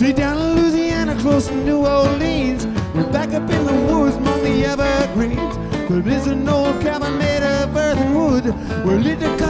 Way down in Louisiana, close to New Orleans. We're back up in the woods among the evergreens. Well, there's an old cabin made of earth and wood where little